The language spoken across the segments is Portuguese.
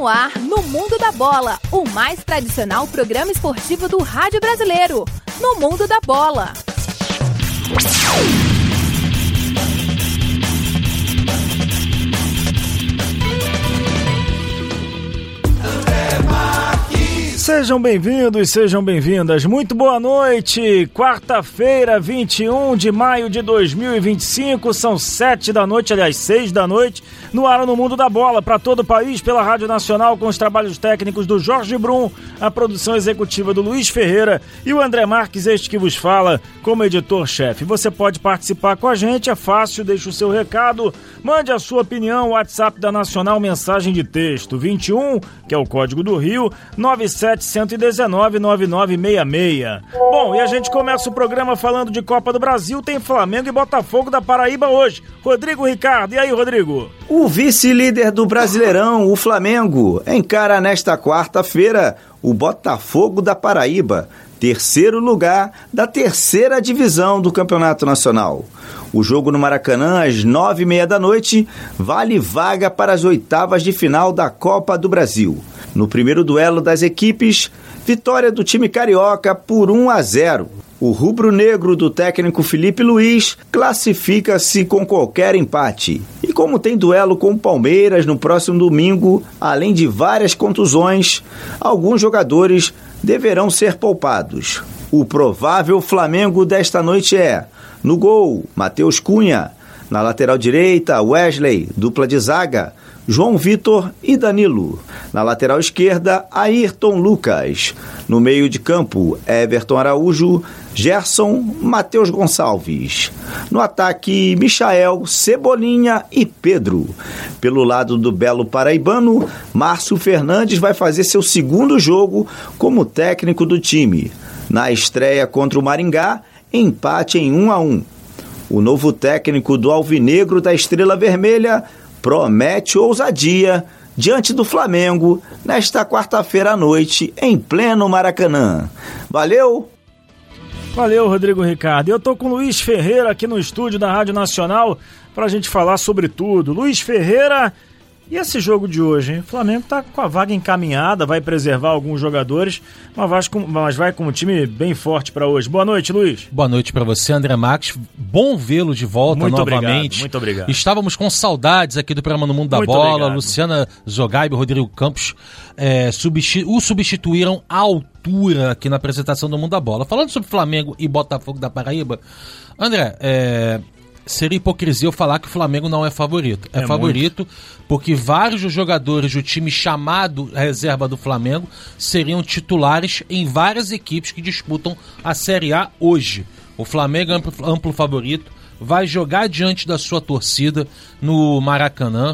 ar, no Mundo da Bola, o mais tradicional programa esportivo do rádio brasileiro. No Mundo da Bola. Sejam bem-vindos, sejam bem-vindas. Muito boa noite. Quarta-feira, 21 de maio de 2025. São 7 da noite, aliás, 6 da noite, no ar no Mundo da Bola, para todo o país, pela Rádio Nacional, com os trabalhos técnicos do Jorge Brum, a produção executiva do Luiz Ferreira e o André Marques, este que vos fala, como editor-chefe. Você pode participar com a gente, é fácil, deixa o seu recado, mande a sua opinião, WhatsApp da Nacional, mensagem de texto, 21, que é o código do Rio, 97-119-9966. Bom, e a gente começa o programa falando de Copa do Brasil. Tem Flamengo e Botafogo da Paraíba hoje. Rodrigo Ricardo, e aí, Rodrigo? O vice-líder do Brasileirão, o Flamengo, encara nesta quarta-feira o Botafogo da Paraíba, terceiro lugar da terceira divisão do Campeonato Nacional. O jogo no Maracanã, às 9h30 da noite, vale vaga para as oitavas de final da Copa do Brasil. No primeiro duelo das equipes, vitória do time carioca por 1-0. O rubro-negro do técnico Felipe Luiz classifica-se com qualquer empate. E como tem duelo com o Palmeiras no próximo domingo, além de várias contusões, alguns jogadores deverão ser poupados. O provável Flamengo desta noite é: no gol, Matheus Cunha; na lateral direita, Wesley, dupla de zaga, João Vitor e Danilo; na lateral esquerda, Ayrton Lucas; no meio de campo, Everton Araújo, Gerson, Matheus Gonçalves; no ataque, Michael, Cebolinha e Pedro. Pelo lado do belo paraibano, Márcio Fernandes vai fazer seu segundo jogo como técnico do time. Na estreia contra o Maringá, empate em 1-1. O novo técnico do Alvinegro da Estrela Vermelha promete ousadia diante do Flamengo nesta quarta-feira à noite, em pleno Maracanã. Valeu! Valeu, Rodrigo Ricardo. Eu tô com o Luiz Ferreira aqui no estúdio da Rádio Nacional pra gente falar sobre tudo. Luiz Ferreira, e esse jogo de hoje, hein? O Flamengo tá com a vaga encaminhada, vai preservar alguns jogadores, mas vai com um time bem forte para hoje. Boa noite, Luiz. Boa noite para você, André Marques. Bom vê-lo de volta muito novamente. Muito obrigado. Estávamos com saudades aqui do programa No Mundo da Bola. Obrigado. Luciana Zogaib e Rodrigo Campos o substituíram à altura aqui na apresentação do Mundo da Bola. Falando sobre Flamengo e Botafogo da Paraíba, André, seria hipocrisia eu falar que o Flamengo não é favorito. É favorito muito, porque vários dos jogadores do time chamado reserva do Flamengo seriam titulares em várias equipes que disputam a Série A hoje. O Flamengo é amplo favorito, vai jogar diante da sua torcida no Maracanã.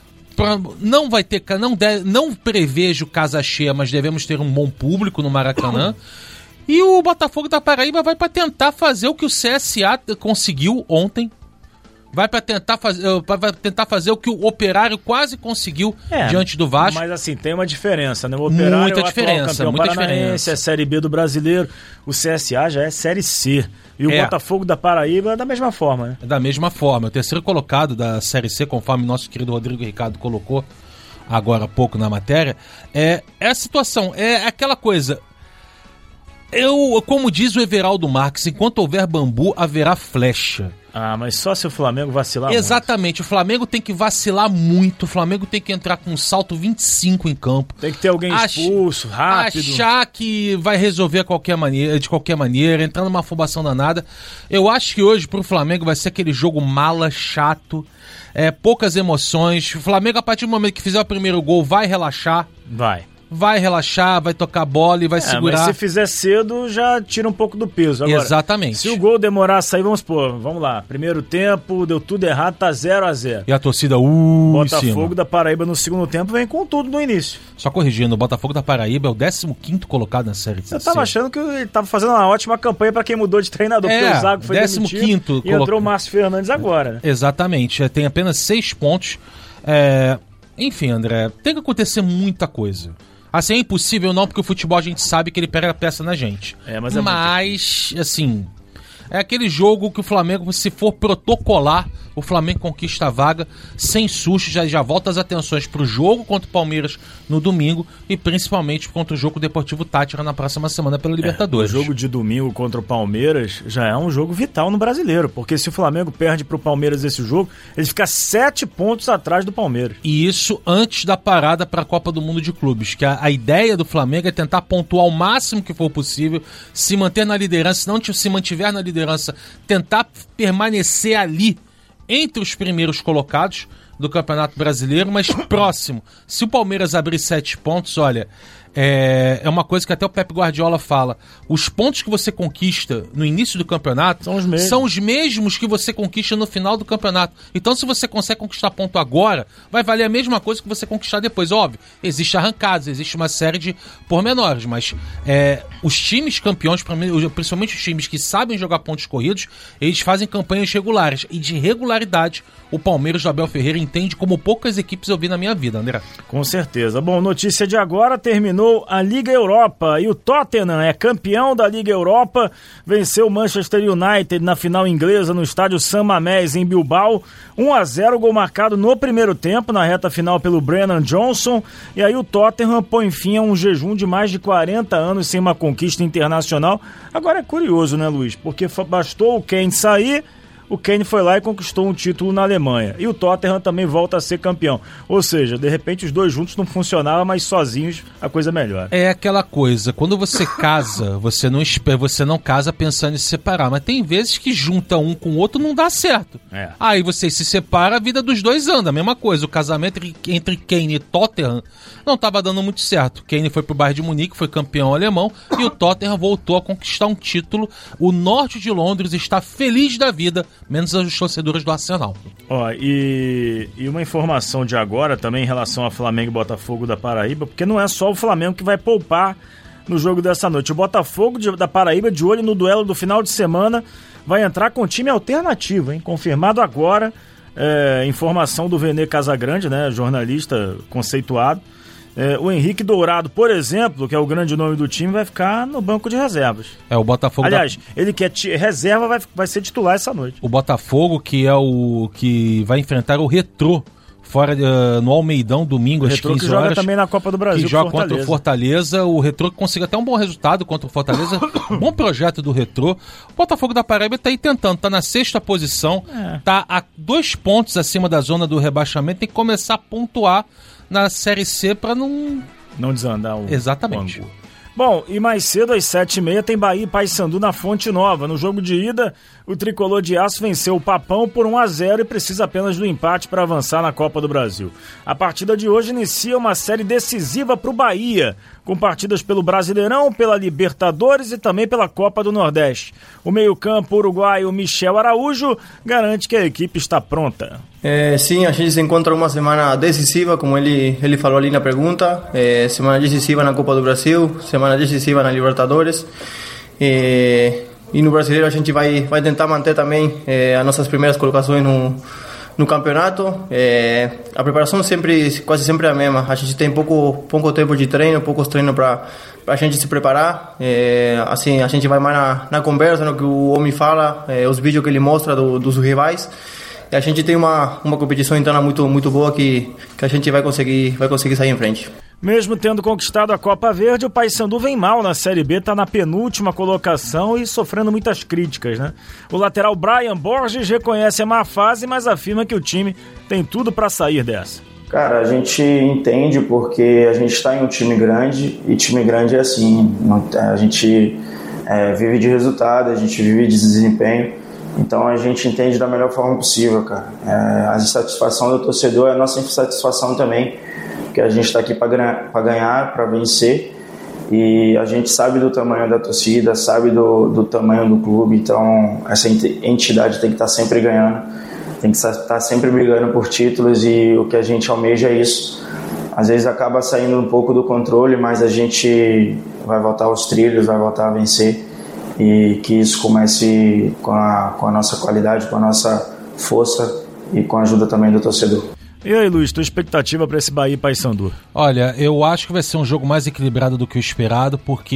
Não prevejo casa cheia, mas devemos ter um bom público no Maracanã. E o Botafogo da Paraíba vai para tentar fazer o que o CSA conseguiu ontem. Vai para tentar fazer o que o Operário quase conseguiu diante do Vasco. Mas assim, tem uma diferença, né? O Operário é o atual campeão paranaense, é Série B do Brasileiro. O CSA já é Série C. E o Botafogo da Paraíba é da mesma forma, né? É da mesma forma. O terceiro colocado da Série C, conforme nosso querido Rodrigo Ricardo colocou agora há pouco na matéria, é a situação, é aquela coisa... Como diz o Everaldo Marques, enquanto houver bambu, haverá flecha. Ah, mas só se o Flamengo vacilar Exatamente, muito. O Flamengo tem que vacilar muito, o Flamengo tem que entrar com um salto 25 em campo. Tem que ter alguém expulso, rápido. Achar que vai resolver de qualquer maneira, entrar numa afobação danada. Eu acho que hoje pro Flamengo vai ser aquele jogo mala, chato, poucas emoções. O Flamengo, a partir do momento que fizer o primeiro gol, vai relaxar. Vai relaxar, vai tocar a bola e vai segurar. Mas se fizer cedo, já tira um pouco do peso. Agora, exatamente. Se o gol demorar a sair, vamos lá. Primeiro tempo, deu tudo errado, tá 0-0. E a torcida, Botafogo da Paraíba no segundo tempo vem com tudo no início. Só corrigindo, o Botafogo da Paraíba é o 15º colocado na Série C. Eu tava achando que ele tava fazendo uma ótima campanha pra quem mudou de treinador, porque o Zago foi demitido e entrou o Márcio Fernandes agora. Né? Exatamente, tem apenas 6 pontos. Enfim, André, tem que acontecer muita coisa. Assim, é impossível não, porque o futebol a gente sabe que ele pega a peça na gente. Mas assim, É aquele jogo que o Flamengo, se for protocolar, o Flamengo conquista a vaga sem susto, já volta as atenções para o jogo contra o Palmeiras no domingo e principalmente contra o jogo Deportivo Táchira na próxima semana pela Libertadores. O jogo de domingo contra o Palmeiras já é um jogo vital no Brasileiro, porque se o Flamengo perde para o Palmeiras esse jogo, ele fica 7 pontos atrás do Palmeiras. E isso antes da parada para a Copa do Mundo de Clubes, que a ideia do Flamengo é tentar pontuar o máximo que for possível, se manter na liderança, se não se mantiver na liderança, tentar permanecer ali entre os primeiros colocados do Campeonato Brasileiro, mas próximo. Se o Palmeiras abrir 7 pontos, olha, é uma coisa que até o Pep Guardiola fala, os pontos que você conquista no início do campeonato são os mesmos que você conquista no final do campeonato. Então, se você consegue conquistar ponto agora, vai valer a mesma coisa que você conquistar depois. Óbvio, existe arrancadas, existe uma série de pormenores, mas os times campeões, principalmente os times que sabem jogar pontos corridos, eles fazem campanhas regulares. E de regularidade, o Palmeiras do Abel Ferreira entende como poucas equipes eu vi na minha vida, André. Com certeza. Bom, notícia de agora, terminou a Liga Europa e o Tottenham é campeão da Liga Europa, venceu o Manchester United na final inglesa no estádio San Mamés em Bilbao, 1-0, gol marcado no primeiro tempo, na reta final pelo Brennan Johnson, e aí o Tottenham põe fim a um jejum de mais de 40 anos sem uma conquista internacional. Agora é curioso, né, Luiz? Porque bastou o Kane sair, o Kane foi lá e conquistou um título na Alemanha. E o Tottenham também volta a ser campeão. Ou seja, de repente os dois juntos não funcionavam, mas sozinhos a coisa melhora. É aquela coisa, quando você casa, você não casa pensando em se separar. Mas tem vezes que junta um com o outro não dá certo. Aí você se separa, a vida dos dois anda. A mesma coisa, o casamento entre Kane e Tottenham não estava dando muito certo. Kane foi pro Bayern de Munique, foi campeão alemão, e o Tottenham voltou a conquistar um título. O norte de Londres está feliz da vida, menos os torcedores do Arsenal. E uma informação de agora também em relação ao Flamengo e Botafogo da Paraíba, porque não é só o Flamengo que vai poupar no jogo dessa noite. O Botafogo da Paraíba, de olho no duelo do final de semana, vai entrar com time alternativo, hein? Confirmado agora, informação do Vene Casagrande, né? Jornalista conceituado. O Henrique Dourado, por exemplo, que é o grande nome do time, vai ficar no banco de reservas. O Botafogo. Aliás, ele que é reserva vai ser titular essa noite. O Botafogo, que é o que vai enfrentar o Retrô fora no Almeidão, domingo às 15 horas. Que joga também na Copa do Brasil. Que joga contra o Fortaleza. O Retrô que consegue até um bom resultado contra o Fortaleza. Bom projeto do Retrô. O Botafogo da Paraíba está aí tentando, está na 6ª posição, está a 2 pontos acima da zona do rebaixamento, tem que começar a pontuar na Série C para não desandar o Exatamente. ângulo. Bom, e mais cedo às 7h30 tem Bahia e Paysandu na Fonte Nova. No jogo de ida, o tricolor de aço venceu o Papão por 1-0 e precisa apenas do empate para avançar na Copa do Brasil. A partida de hoje inicia uma série decisiva para o Bahia, com partidas pelo Brasileirão, pela Libertadores e também pela Copa do Nordeste. O meio-campo uruguaio Michel Araújo garante que a equipe está pronta. Sim, a gente se encontra uma semana decisiva, como ele falou ali na pergunta, semana decisiva na Copa do Brasil, semana decisiva na Libertadores, e no Brasileiro a gente vai tentar manter também as nossas primeiras colocações no campeonato. A preparação quase sempre é a mesma, a gente tem pouco tempo de treino, poucos treinos para a gente se preparar, assim a gente vai mais na conversa, no que o homem fala, os vídeos que ele mostra dos rivais. E a gente tem uma competição interna muito boa que a gente vai conseguir sair em frente. Mesmo tendo conquistado a Copa Verde, o Paysandu vem mal na Série B, está na penúltima colocação e sofrendo muitas críticas, né? O lateral Brian Borges reconhece a má fase, mas afirma que o time tem tudo para sair dessa. Cara, a gente entende porque a gente está em um time grande e time grande é assim, a gente vive de resultado, a gente vive de desempenho. Então a gente entende da melhor forma possível, cara. A insatisfação do torcedor é a nossa insatisfação também, porque a gente está aqui para ganhar, para vencer, e a gente sabe do tamanho da torcida, sabe do tamanho do clube, então essa entidade tem que estar sempre ganhando, tem que estar sempre brigando por títulos, e o que a gente almeja é isso. Às vezes acaba saindo um pouco do controle, mas a gente vai voltar aos trilhos, vai voltar a vencer. E que isso comece com a nossa qualidade, com a nossa força e com a ajuda também do torcedor. E aí, Luiz, tua expectativa para esse Bahia e Paysandu? Olha, eu acho que vai ser um jogo mais equilibrado do que o esperado, porque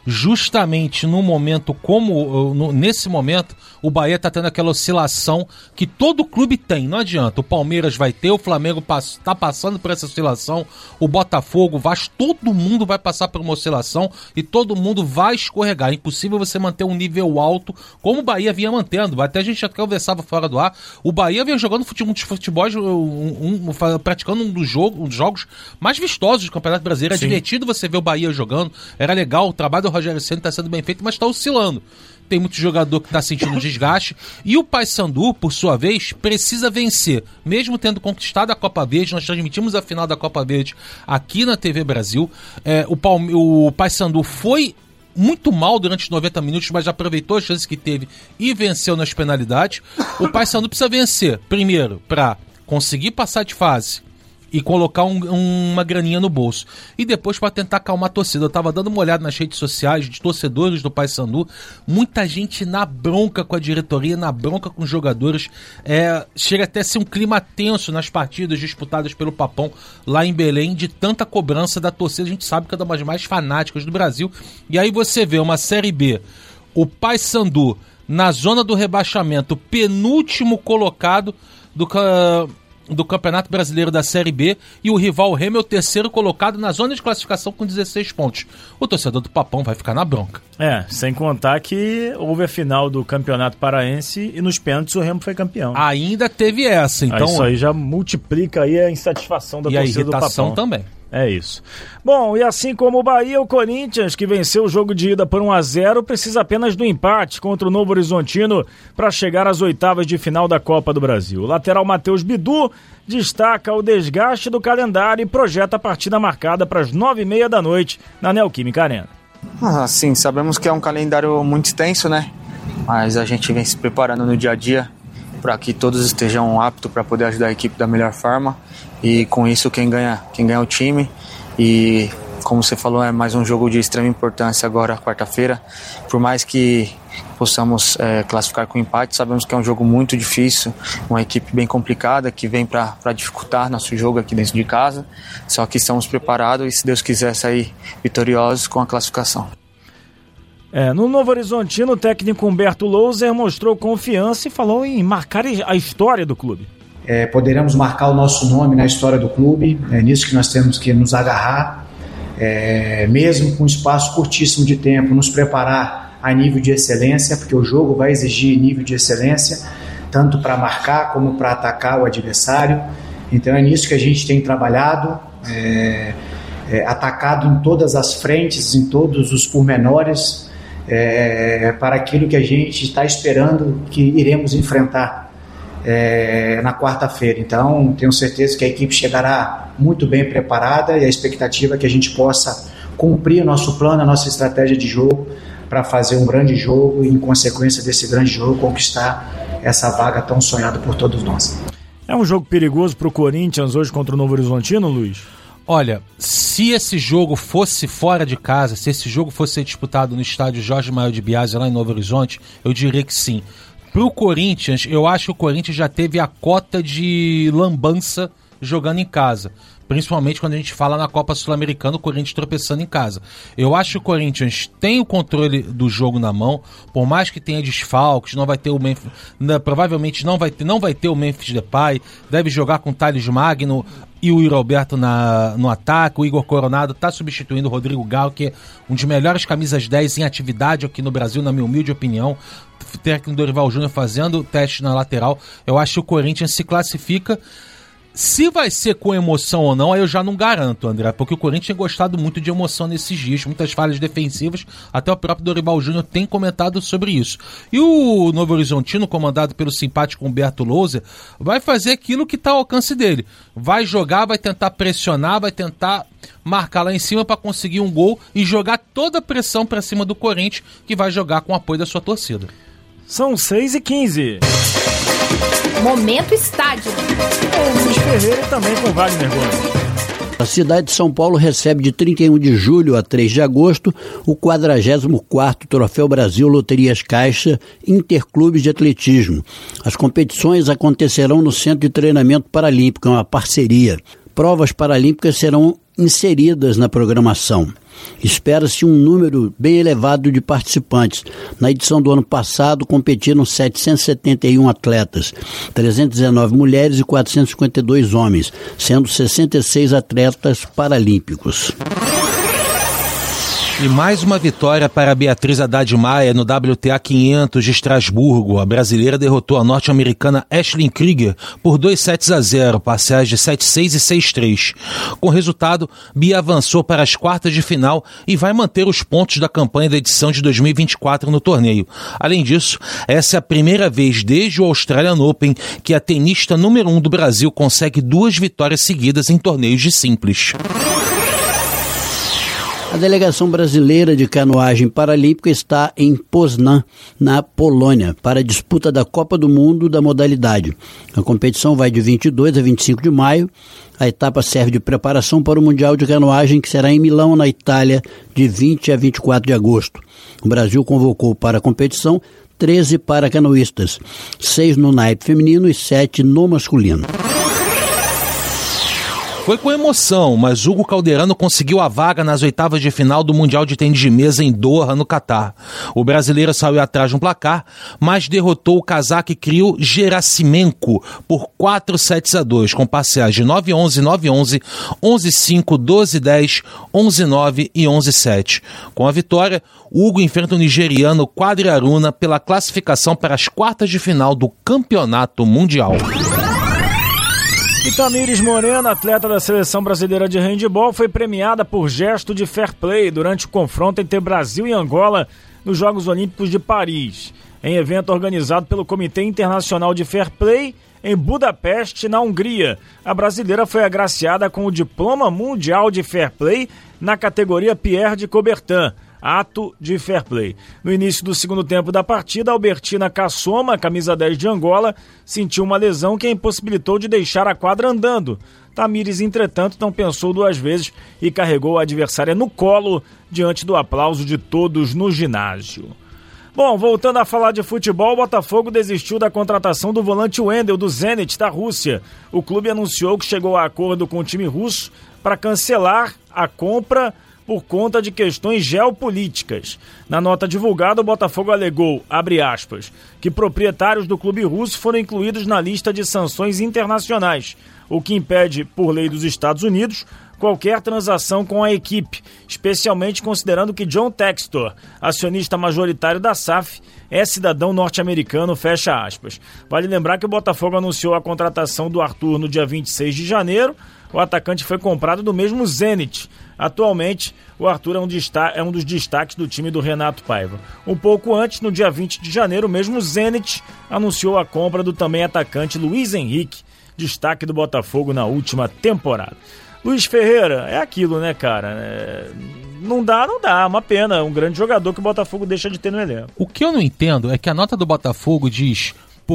justamente no momento nesse momento, o Bahia está tendo aquela oscilação que todo clube tem, não adianta. O Palmeiras vai ter, o Flamengo está passando por essa oscilação, o Botafogo, o Vasco, todo mundo vai passar por uma oscilação e todo mundo vai escorregar. É impossível você manter um nível alto como o Bahia vinha mantendo. Até a gente já conversava fora do ar, o Bahia vinha jogando futebol, praticando um dos jogos mais vistosos do Campeonato Brasileiro. É divertido você ver o Bahia jogando, era legal, o trabalho do Rogério Ceni está sendo bem feito, mas está oscilando. Tem muito jogador que está sentindo desgaste. E o Paysandu, por sua vez, precisa vencer. Mesmo tendo conquistado a Copa Verde, nós transmitimos a final da Copa Verde aqui na TV Brasil. O Paysandu foi muito mal durante os 90 minutos, mas aproveitou as chances que teve e venceu nas penalidades. O Paysandu precisa vencer, primeiro, para conseguir passar de fase e colocar uma graninha no bolso. E depois para tentar acalmar a torcida. Eu tava dando uma olhada nas redes sociais de torcedores do Paysandu, muita gente na bronca com a diretoria, na bronca com os jogadores. Chega até a ser um clima tenso nas partidas disputadas pelo Papão lá em Belém, de tanta cobrança da torcida. A gente sabe que é uma das mais fanáticas do Brasil. E aí você vê uma Série B, o Paysandu na zona do rebaixamento, penúltimo colocado do Campeonato Brasileiro da Série B, e o rival Remo é o terceiro colocado na zona de classificação com 16 pontos. O torcedor do Papão vai ficar na bronca. Sem contar que houve a final do Campeonato Paraense e nos pênaltis o Remo foi campeão. Ainda teve essa, então... Isso aí já multiplica aí a insatisfação da torcida do Papão. E a irritação também. É isso. Bom, e assim como o Bahia, o Corinthians, que venceu o jogo de ida por 1-0, precisa apenas do empate contra o Novo Horizontino para chegar às oitavas de final da Copa do Brasil. O lateral Matheus Bidu destaca o desgaste do calendário e projeta a partida marcada para as 9h30 da noite na Neoquímica Arena. Sim, sabemos que é um calendário muito extenso, né? Mas a gente vem se preparando no dia a dia para que todos estejam aptos para poder ajudar a equipe da melhor forma. E com isso quem ganha é o time. E como você falou, é mais um jogo de extrema importância agora, quarta-feira. Por mais que possamos classificar com empate, sabemos que é um jogo muito difícil, uma equipe bem complicada que vem para dificultar nosso jogo aqui dentro de casa. Só que estamos preparados e, se Deus quiser, sair vitoriosos com a classificação. No Novo Horizontino, o técnico Humberto Louser mostrou confiança e falou em marcar a história do clube. Poderemos marcar o nosso nome na história do clube, é nisso que nós temos que nos agarrar, mesmo com um espaço curtíssimo de tempo, nos preparar a nível de excelência, porque o jogo vai exigir nível de excelência, tanto para marcar como para atacar o adversário. Então é nisso que a gente tem trabalhado, atacado em todas as frentes, em todos os pormenores, para aquilo que a gente está esperando que iremos enfrentar na quarta-feira. Então tenho certeza que a equipe chegará muito bem preparada, e a expectativa é que a gente possa cumprir o nosso plano, a nossa estratégia de jogo, para fazer um grande jogo e, em consequência desse grande jogo, conquistar essa vaga tão sonhada por todos nós. É um jogo perigoso para o Corinthians hoje contra o Novo Horizontino, Luiz? Olha, se esse jogo fosse fora de casa, se esse jogo fosse disputado no estádio Jorge Maio de Biasi, lá em Novo Horizonte, eu diria que sim. Pro Corinthians, eu acho que o Corinthians já teve a cota de lambança jogando em casa. Principalmente quando a gente fala na Copa Sul-Americana, o Corinthians tropeçando em casa. Eu acho que o Corinthians tem o controle do jogo na mão, por mais que tenha desfalques, não vai ter o Memphis, provavelmente não vai ter o Memphis Depay, deve jogar com o Thales Magno e o Yuri Alberto no ataque. O Igor Coronado está substituindo o Rodrigo Galo, que é um dos melhores camisas 10 em atividade aqui no Brasil, na minha humilde opinião. O técnico Dorival Júnior fazendo teste na lateral. Eu acho que o Corinthians se classifica. Se vai ser com emoção ou não, aí eu já não garanto, André, porque o Corinthians tem gostado muito de emoção nesses dias, muitas falhas defensivas, até o próprio Dorival Júnior tem comentado sobre isso. E o Novo Horizontino, comandado pelo simpático Humberto Louser, vai fazer aquilo que está ao alcance dele. Vai jogar, vai tentar pressionar, vai tentar marcar lá em cima para conseguir um gol e jogar toda a pressão para cima do Corinthians, que vai jogar com o apoio da sua torcida. São 6h15. Momento Estádio. Com Luiz Ferreira e também com Wagner Gomes. A cidade de São Paulo recebe de 31 de julho a 3 de agosto o 44º Troféu Brasil Loterias Caixa Interclubes de Atletismo. As competições acontecerão no Centro de Treinamento Paralímpico, é uma parceria. Provas paralímpicas serão inseridas na programação. Espera-se um número bem elevado de participantes. Na edição do ano passado, competiram 771 atletas, 319 mulheres e 452 homens, sendo 66 atletas paralímpicos. E mais uma vitória para a Beatriz Haddad Maia no WTA 500 de Estrasburgo. A brasileira derrotou a norte-americana Ashley Krieger por 2-0, parciais de 7-6 e 6-3. Com o resultado, Bia avançou para as quartas de final e vai manter os pontos da campanha da edição de 2024 no torneio. Além disso, essa é a primeira vez desde o Australian Open que a tenista número 1 do Brasil consegue 2 vitórias seguidas em torneios de simples. A delegação brasileira de canoagem paralímpica está em Poznan, na Polônia, para a disputa da Copa do Mundo da modalidade. A competição vai de 22 a 25 de maio. A etapa serve de preparação para o Mundial de Canoagem, que será em Milão, na Itália, de 20 a 24 de agosto. O Brasil convocou para a competição 13 paracanoístas, 6 no naipe feminino e 7 no masculino. Foi com emoção, mas Hugo Calderano conseguiu a vaga nas oitavas de final do Mundial de Tênis de Mesa em Doha, no Catar. O brasileiro saiu atrás no placar, mas derrotou o cazaque Kirill Gerasimenko por 4-2, com parciais de 9-11, 9-11, 11-5, 12-10, 11-9 e 11-7. Com a vitória, Hugo enfrenta o nigeriano Quadri Aruna pela classificação para as quartas de final do Campeonato Mundial. E Tamires Moreno, atleta da Seleção Brasileira de Handebol, foi premiada por gesto de fair play durante o confronto entre Brasil e Angola nos Jogos Olímpicos de Paris, em evento organizado pelo Comitê Internacional de Fair Play em Budapeste, na Hungria. A brasileira foi agraciada com o Diploma Mundial de Fair Play na categoria Pierre de Coubertin, ato de fair play. No início do segundo tempo da partida, Albertina Kassoma, camisa 10 de Angola, sentiu uma lesão que a impossibilitou de deixar a quadra andando. Tamires, entretanto, não pensou duas vezes e carregou a adversária no colo diante do aplauso de todos no ginásio. Bom, voltando a falar de futebol, o Botafogo desistiu da contratação do volante Wendel, do Zenit, da Rússia. O clube anunciou que chegou a acordo com o time russo para cancelar a compra por conta de questões geopolíticas. Na nota divulgada, o Botafogo alegou, abre aspas, que proprietários do clube russo foram incluídos na lista de sanções internacionais, o que impede, por lei dos Estados Unidos, qualquer transação com a equipe, especialmente considerando que John Textor, acionista majoritário da SAF, é cidadão norte-americano, fecha aspas. Vale lembrar que o Botafogo anunciou a contratação do Arthur no dia 26 de janeiro, o atacante foi comprado do mesmo Zenit. Atualmente, o Arthur é um dos destaques do time do Renato Paiva. Um pouco antes, no dia 20 de janeiro, o mesmo Zenit anunciou a compra do também atacante Luiz Henrique, destaque do Botafogo na última temporada. Luiz Ferreira, é aquilo, né, cara? Não dá, uma pena, um grande jogador que o Botafogo deixa de ter no elenco. O que eu não entendo é que a nota do Botafogo diz...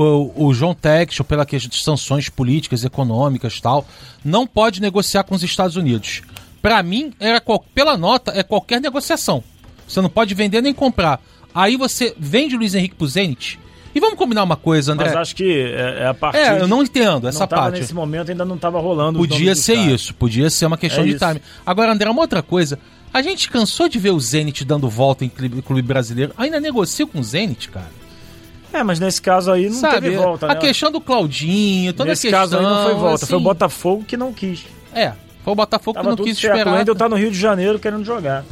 o João Textor, pela questão de sanções políticas, econômicas e tal, não pode negociar com os Estados Unidos. Para mim, pela nota, é qualquer negociação. Você não pode vender nem comprar. Aí você vende o Luiz Henrique pro Zenit. E vamos combinar uma coisa, André. Mas acho que é a partir... eu não entendo essa parte. Nesse momento ainda não estava rolando. Podia ser isso, podia ser uma questão de time. Agora, André, uma outra coisa. A gente cansou de ver o Zenit dando volta em clube brasileiro. Ainda negocia com o Zenit, cara. Mas nesse caso aí não teve volta, né? A questão do Claudinho, toda nesse a questão... Nesse caso aí não foi volta, foi o Botafogo que não quis. Foi o Botafogo que não quis esperar. O Wendel tá no Rio de Janeiro querendo jogar.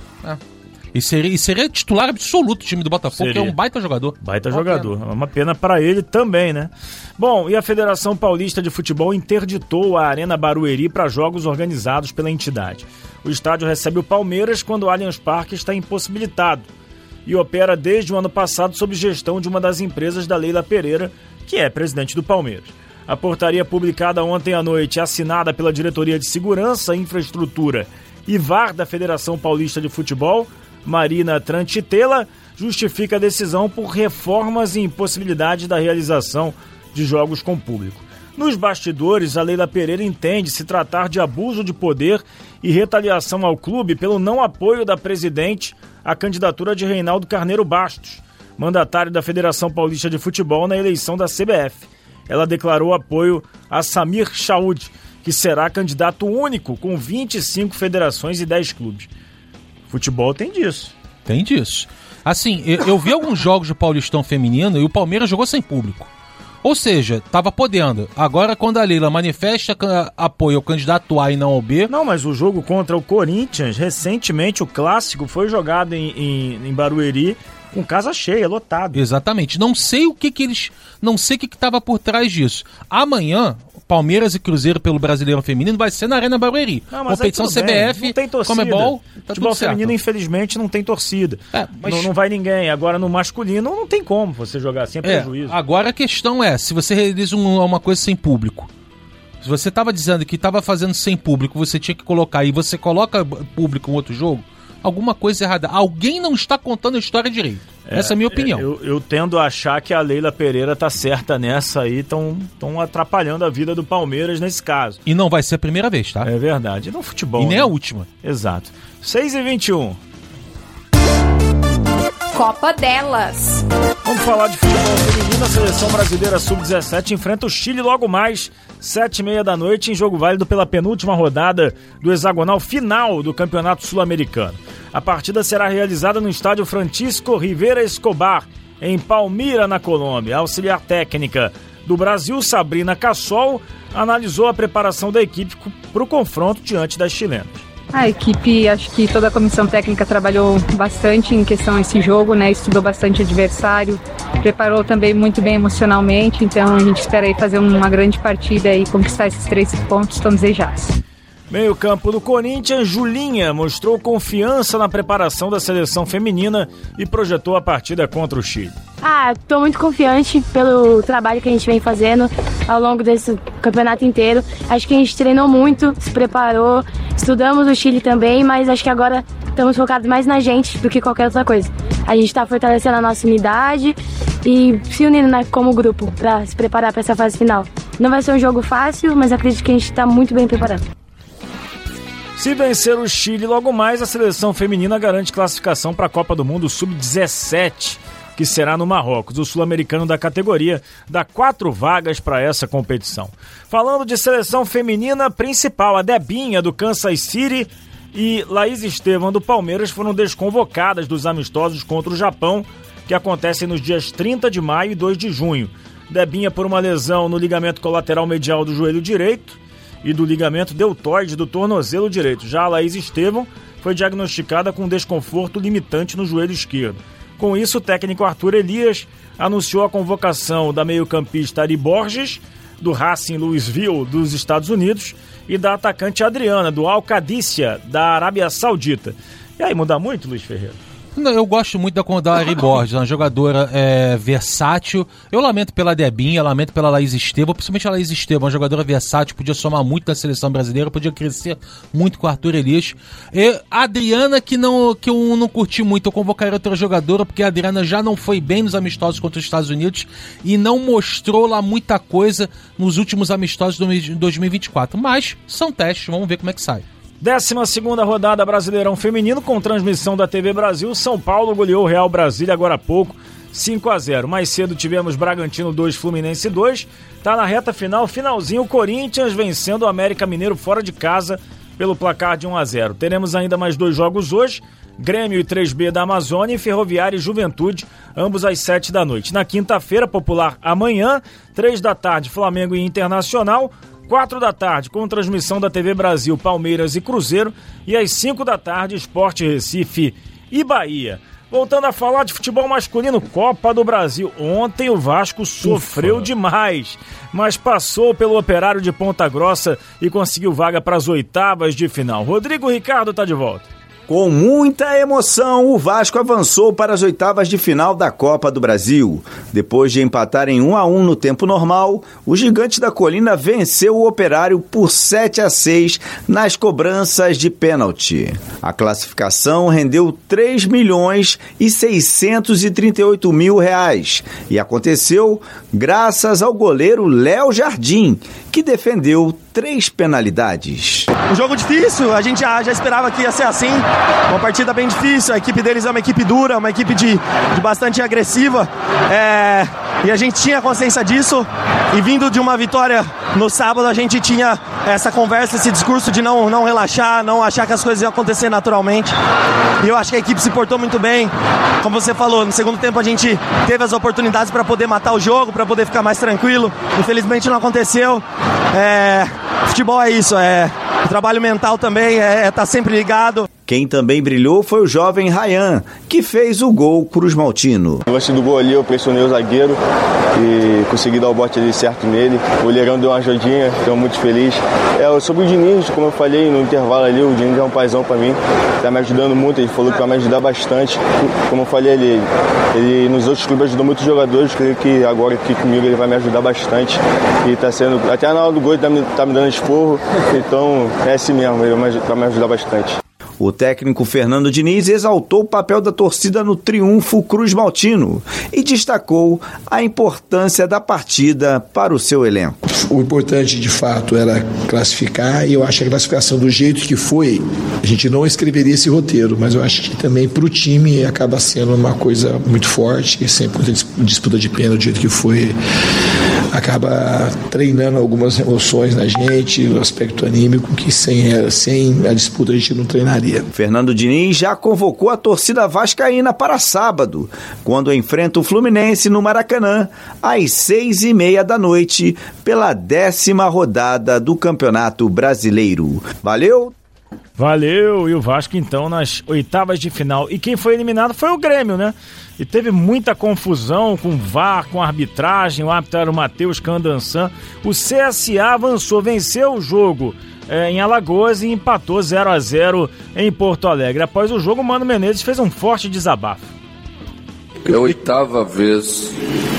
E seria titular absoluto do time do Botafogo, que é um baita jogador. Baita jogador. É uma pena para ele também, né? Bom, e a Federação Paulista de Futebol interditou a Arena Barueri para jogos organizados pela entidade. O estádio recebe o Palmeiras quando o Allianz Parque está impossibilitado e opera desde o ano passado sob gestão de uma das empresas da Leila Pereira, que é presidente do Palmeiras. A portaria publicada ontem à noite, assinada pela Diretoria de Segurança, Infraestrutura e VAR da Federação Paulista de Futebol, Marina Trantitela, justifica a decisão por reformas e impossibilidade da realização de jogos com público. Nos bastidores, a Leila Pereira entende se tratar de abuso de poder e retaliação ao clube pelo não apoio da presidente à candidatura de Reinaldo Carneiro Bastos, mandatário da Federação Paulista de Futebol na eleição da CBF. Ela declarou apoio a Samir Chaud, que será candidato único com 25 federações e 10 clubes. Futebol tem disso. Tem disso. Assim, eu vi alguns jogos do Paulistão feminino e o Palmeiras jogou sem público. Ou seja, estava podendo. Agora, quando a Leila manifesta apoio ao candidato A e não ao B... Não, mas o jogo contra o Corinthians, recentemente, o clássico, foi jogado em Barueri com casa cheia, lotado. Exatamente. Não sei o que eles... Não sei o que estava por trás disso. Amanhã, Palmeiras e Cruzeiro pelo Brasileiro Feminino vai ser na Arena Barueri. Não, mas competição CBF, não tem torcida. Comebol, tá futebol feminino, infelizmente, não tem torcida. Mas... Não vai ninguém. Agora, no masculino, não tem como você jogar sem prejuízo. Agora a questão é, se você realiza uma coisa sem público, se você estava dizendo que estava fazendo sem público, você tinha que colocar, e você coloca público em outro jogo, alguma coisa errada. Alguém não está contando a história direito. Essa é a minha opinião. Eu tendo a achar que a Leila Pereira tá certa nessa aí, estão atrapalhando a vida do Palmeiras nesse caso. E não vai ser a primeira vez, tá? É verdade. No futebol. E nem a última. Exato. 6h21. Copa delas. Vamos falar de futebol feminino. A seleção brasileira sub-17 enfrenta o Chile logo mais, 7h30 da noite, em jogo válido pela penúltima rodada do hexagonal final do Campeonato Sul-Americano. A partida será realizada no estádio Francisco Rivera Escobar, em Palmira, na Colômbia. A auxiliar técnica do Brasil, Sabrina Cassol, analisou a preparação da equipe para o confronto diante das chilenas. A equipe, acho que toda a comissão técnica trabalhou bastante em questão a esse jogo, né? Estudou bastante o adversário, preparou também muito bem emocionalmente, então a gente espera aí fazer uma grande partida e conquistar esses 3 pontos tão desejados. Meio campo do Corinthians, Julinha mostrou confiança na preparação da seleção feminina e projetou a partida contra o Chile. Tô muito confiante pelo trabalho que a gente vem fazendo ao longo desse campeonato inteiro. Acho que a gente treinou muito, se preparou, estudamos o Chile também, mas acho que agora estamos focados mais na gente do que qualquer outra coisa. A gente está fortalecendo a nossa unidade e se unindo, né, como grupo para se preparar para essa fase final. Não vai ser um jogo fácil, mas acredito que a gente está muito bem preparado. Se vencer o Chile logo mais, a seleção feminina garante classificação para a Copa do Mundo Sub-17, que será no Marrocos. O sul-americano da categoria dá 4 vagas para essa competição. Falando de seleção feminina principal, a Debinha do Kansas City e Laís Estevam do Palmeiras foram desconvocadas dos amistosos contra o Japão, que acontecem nos dias 30 de maio e 2 de junho. Debinha por uma lesão no ligamento colateral medial do joelho direito e do ligamento deltoide do tornozelo direito. Já a Laís Estevam foi diagnosticada com desconforto limitante no joelho esquerdo. Com isso, o técnico Arthur Elias anunciou a convocação da meio-campista Ari Borges, do Racing Louisville, dos Estados Unidos, e da atacante Adriana, do Al Qadisiyah, da Arábia Saudita. E aí, muda muito, Luiz Ferreira? Eu gosto muito da Ari Borges, uma jogadora versátil. Eu lamento pela Debinha, lamento pela Laís Estevam, principalmente a Laís Estevam, uma jogadora versátil, podia somar muito na seleção brasileira, podia crescer muito com o Arthur Elias. E a Adriana, que eu não curti muito, eu convocaria outra jogadora, porque a Adriana já não foi bem nos amistosos contra os Estados Unidos e não mostrou lá muita coisa nos últimos amistosos de 2024. Mas são testes, vamos ver como é que sai. 12ª rodada Brasileirão Feminino com transmissão da TV Brasil. São Paulo goleou o Real Brasília agora há pouco, 5-0. Mais cedo tivemos Bragantino 2, Fluminense 2. Tá na reta final, finalzinho, o Corinthians vencendo o América Mineiro fora de casa pelo placar de 1-0. Teremos ainda mais 2 jogos hoje, Grêmio e 3B da Amazônia e Ferroviária e Juventude, ambos às 7 da noite. Na quinta-feira, Popular amanhã, 3 da tarde, Flamengo e Internacional, 4 da tarde, com transmissão da TV Brasil, Palmeiras e Cruzeiro, e às 5 da tarde, Sport Recife e Bahia. Voltando a falar de futebol masculino, Copa do Brasil. Ontem o Vasco sofreu demais, mas passou pelo Operário de Ponta Grossa e conseguiu vaga para as 8ª de final. Rodrigo Ricardo está de volta. Com muita emoção, o Vasco avançou para as 8ª de final da Copa do Brasil. Depois de empatar em 1-1 no tempo normal, o Gigante da Colina venceu o Operário por 7-6 nas cobranças de pênalti. A classificação rendeu R$3.638.000 e aconteceu graças ao goleiro Léo Jardim, que defendeu 3 penalidades. Um jogo difícil, a gente já esperava que ia ser assim. Uma partida bem difícil, a equipe deles é uma equipe dura, uma equipe de bastante agressiva, e a gente tinha consciência disso. E vindo de uma vitória no sábado, a gente tinha essa conversa, esse discurso de não relaxar, não achar que as coisas iam acontecer naturalmente. E eu acho que a equipe se portou muito bem. Como você falou, no segundo tempo a gente teve as oportunidades para poder matar o jogo, para poder ficar mais tranquilo. Infelizmente não aconteceu. Futebol é isso, o trabalho mental também, tá sempre ligado. Quem também brilhou foi o jovem Ryan, que fez o gol cruzmaltino. No lance do gol ali, eu pressionei o zagueiro e consegui dar o bote ali certo nele. O goleirão deu uma ajudinha, estou muito feliz. Sobre o Diniz, como eu falei no intervalo ali, o Diniz é um paizão para mim, está me ajudando muito, ele falou que vai me ajudar bastante. Como eu falei ali, ele nos outros clubes ajudou muitos jogadores, creio que agora aqui comigo ele vai me ajudar bastante. E está sendo, até na hora do gol ele tá me dando esporro, então é assim mesmo, ele vai me ajudar bastante. O técnico Fernando Diniz exaltou o papel da torcida no triunfo cruzmaltino e destacou a importância da partida para o seu elenco. O importante, de fato, era classificar, e eu acho que a classificação do jeito que foi, a gente não escreveria esse roteiro, mas eu acho que também para o time acaba sendo uma coisa muito forte, e sempre quando a disputa de pênalti do jeito que foi, acaba treinando algumas emoções na gente, o aspecto anímico, que sem a disputa a gente não treinaria. Fernando Diniz já convocou a torcida vascaína para sábado, quando enfrenta o Fluminense no Maracanã, às 6h30 da noite, pela 10ª rodada do Campeonato Brasileiro. Valeu! Valeu! E o Vasco, então, nas oitavas de final. E quem foi eliminado foi o Grêmio, né? E teve muita confusão com o VAR, com a arbitragem, o árbitro era o Matheus Candançan. O CSA avançou, venceu o jogo em Alagoas e empatou 0-0 em Porto Alegre. Após o jogo, o Mano Menezes fez um forte desabafo. É a oitava vez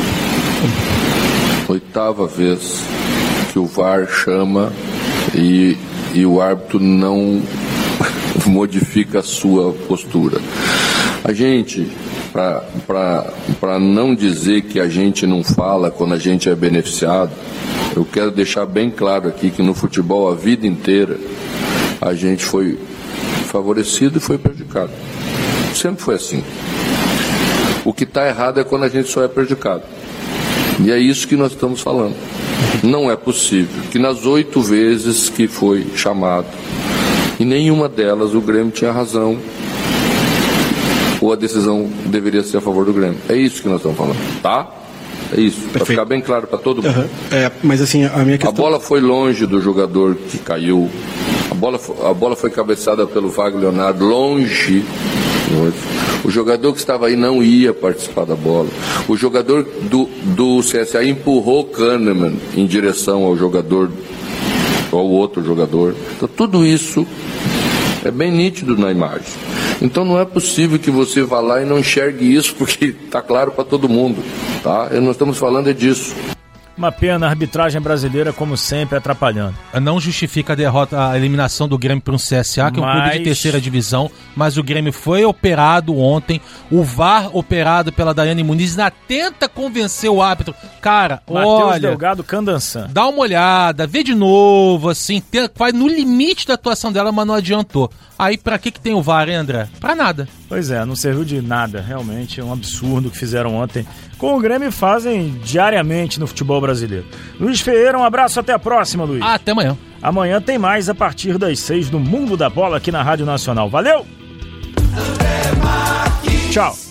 que o VAR chama e o árbitro não modifica a sua postura. A gente, para não dizer que a gente não fala quando a gente é beneficiado, eu quero deixar bem claro aqui que no futebol a vida inteira a gente foi favorecido e foi prejudicado. Sempre foi assim. O que está errado é quando a gente só é prejudicado. E é isso que nós estamos falando. Não é possível que nas 8 vezes que foi chamado, em nenhuma delas o Grêmio tinha razão ou a decisão deveria ser a favor do Grêmio. É isso que nós estamos falando, tá? É isso, para ficar bem claro para todo mundo. Mas assim, a minha questão... A bola foi longe do jogador que caiu. A bola foi cabeçada pelo Wagner Leonardo, longe. O jogador que estava aí não ia participar da bola. O jogador do CSA empurrou Kahneman em direção ao jogador, ao outro jogador. Então tudo isso é bem nítido na imagem. Então não é possível que você vá lá e não enxergue isso, porque está claro para todo mundo, tá? Nós estamos falando disso. Uma pena, a arbitragem brasileira, como sempre, atrapalhando. Não justifica a derrota, a eliminação do Grêmio para um CSA, que é um clube de terceira divisão, mas o Grêmio foi operado ontem, o VAR operado pela Daiane Muniz, tenta convencer o árbitro. Cara, Matheus Delgado Candançan. Dá uma olhada, vê de novo, assim, vai no limite da atuação dela, mas não adiantou. Aí pra que tem o VAR, hein, André? Pra nada. Pois é, não serviu de nada, realmente é um absurdo o que fizeram ontem com o Grêmio e fazem diariamente no futebol brasileiro. Luiz Ferreira, um abraço, até a próxima, Luiz. Até amanhã. Amanhã tem mais a partir das 6 no Mundo da Bola aqui na Rádio Nacional. Valeu! Tchau!